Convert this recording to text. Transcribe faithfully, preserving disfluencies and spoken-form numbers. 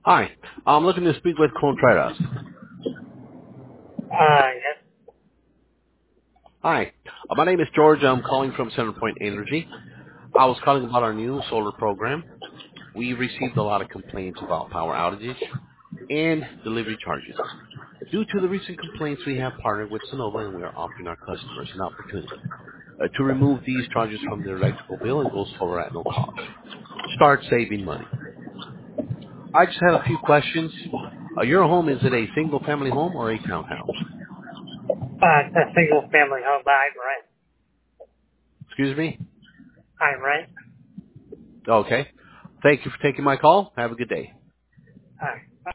Hi, I'm looking to speak with Contreras. Uh, yes. Hi, uh, my name is George. I'm calling from Centerpoint Energy. I was calling about our new solar program. We received a lot of complaints about power outage and delivery charges. Due to the recent complaints, we have partnered with Sonova and we are offering our customers an opportunity uh, to remove these charges from their electrical bill and go solar at no cost. Start saving money. I just had a few questions. Uh, your home, is it a single family home or a townhouse? Uh, it's a single family home, but I'm rent. Excuse me? I'm rent. Okay. Thank you for taking my call. Have a good day. Alright.